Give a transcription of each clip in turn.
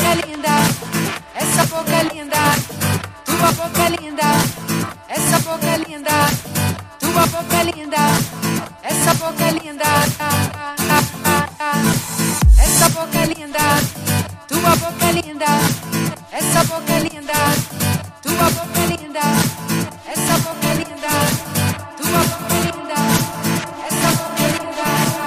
boca linda, essa boca linda, tua boca linda, essa boca linda, tua boca linda, essa boca linda, essa boca linda, tua boca linda, essa boca linda, tua boca linda, essa boca linda, tua boca linda, essa boca linda.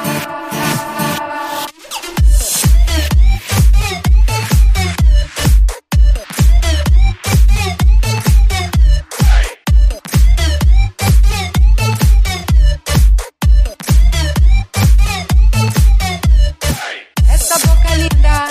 Essa boca linda,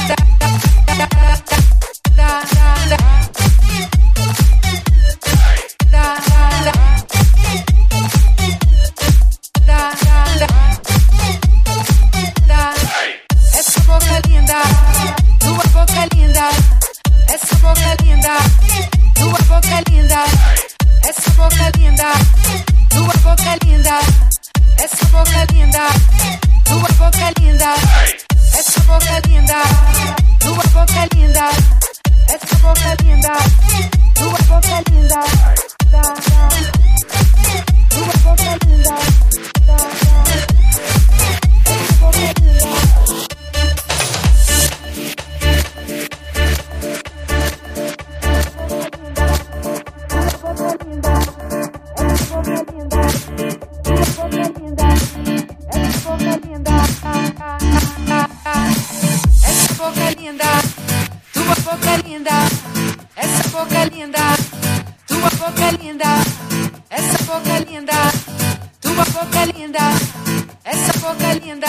essa boca linda, tua boca linda, essa boca linda, tua boca linda, essa boca linda, tua boca linda, essa boca linda, tua boca linda, essa boca linda, tua boca linda, essa boca linda, tua boca linda, tua boca linda, essa boca linda, tua boca linda, essa boca linda, tua boca linda, essa boca linda, tua boca linda, essa boca linda,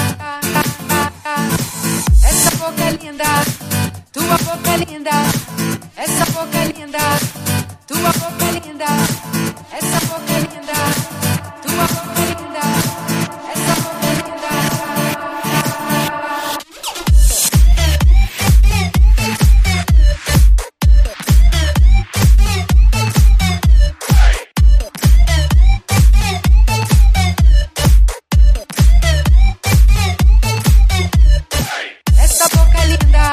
essa boca linda, tua boca linda, essa boca linda, tua boca linda, essa boca linda, tua boca linda, essa boca linda. Essa boca linda,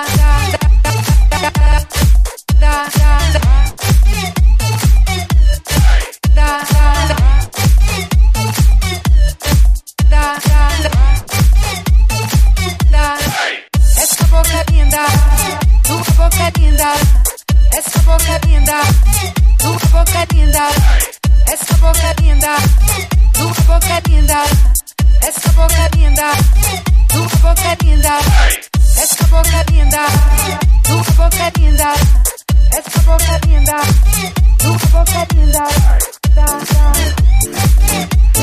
essa boca linda, tua boca linda, essa boca linda, tua boca linda, essa boca linda, tua boca linda, essa boca linda, tua boca linda, essa boca linda, tua boca linda, essa boca linda, tua boca linda.